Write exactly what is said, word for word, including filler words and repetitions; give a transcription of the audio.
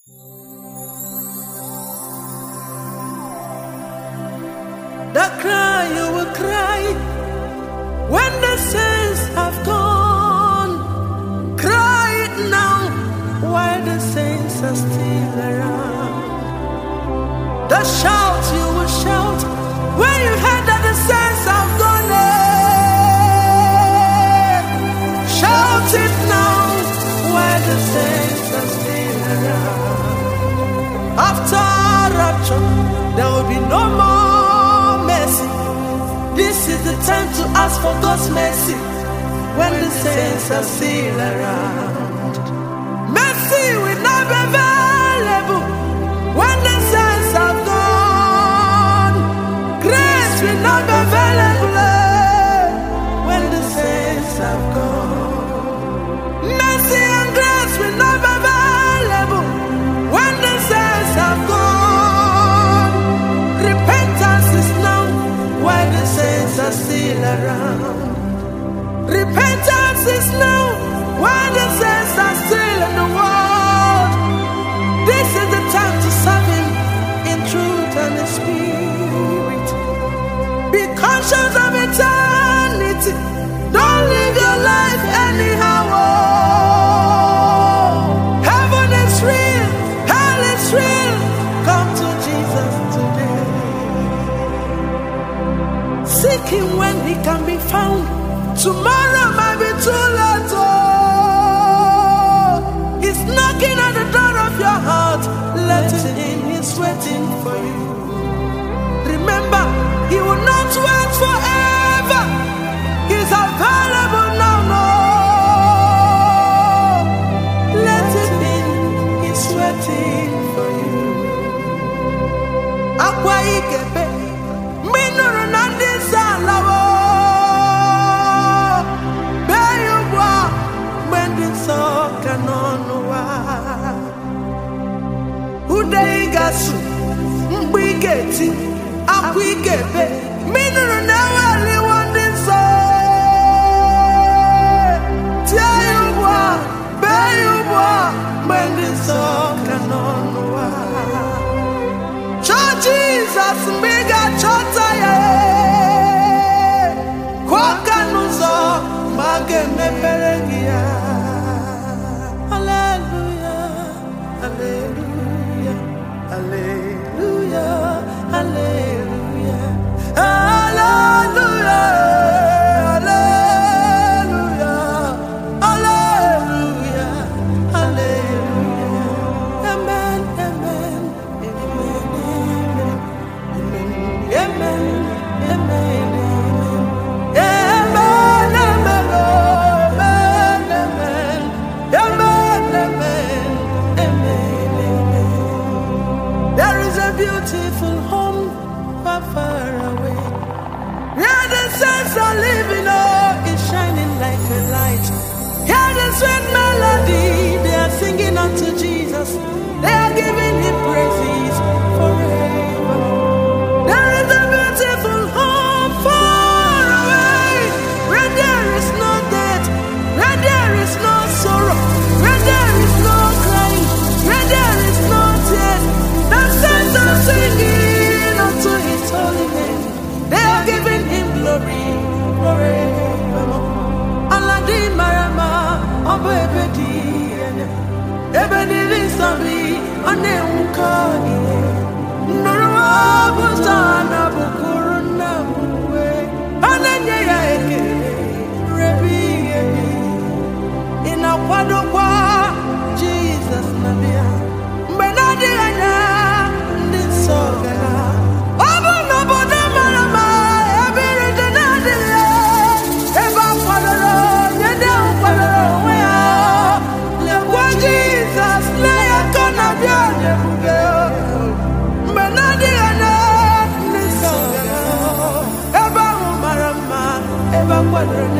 The cry you will cry when the saints have gone. Cry it now while the saints are still around. The shout you will shout when you heard that the saints have gone. Shout it now while the saints are still around. After rapture, there will be no more mercy. This is the time to ask for God's mercy when the saints are still around. Mercy will not be available when the saints are gone. Grace will not be available when the saints have gone. Mercy and grace will not be available when the saints have gone. Repentance is now while the saints are still around. Repentance is now while the saints are still in the world. This is the time to serve Him in truth and in spirit. Be conscious of eternity. Don't live your life anyhow. Oh, heaven is real, hell is real. Come to Jesus today. Seek Him when He can be found. Tomorrow might be too late. Oh, He's knocking at the door of your heart. Let Him in, He's waiting for you. Remember, He will not wait forever. He's available now, no. Let Him in, He's waiting for you. Akwa ikebe, minuru nandi salawo. Beyubwa, mwendi soka nonuwa. Ude igasu, mbigeti, akwa ikebe, minuru nawali wandi so. Jesus, mega chota ye. Kwa kanuzo, mage meperengia. Hallelujah, hallelujah, hallelujah, hallelujah, hallelujah. Beautiful home far, far away. Where the saints are living, oh, it's shining like a light. Hear the sweet melody, they are singing unto Jesus. They are giving Him praises forever. There is a beautiful home far away, where there is no death, where there is no sorrow, where there is no crying, where there is no tears. The saints are singing unto His holy name. They are giving Him glory forevermore. Aladi marama, obo ebedi, ebedi lisabi, ane ukani. Nurwa bustana bukuruna muwe, anenye ya eke, rebi ebi. Inakwado kwa Jesus nabia, mbenadi anya. What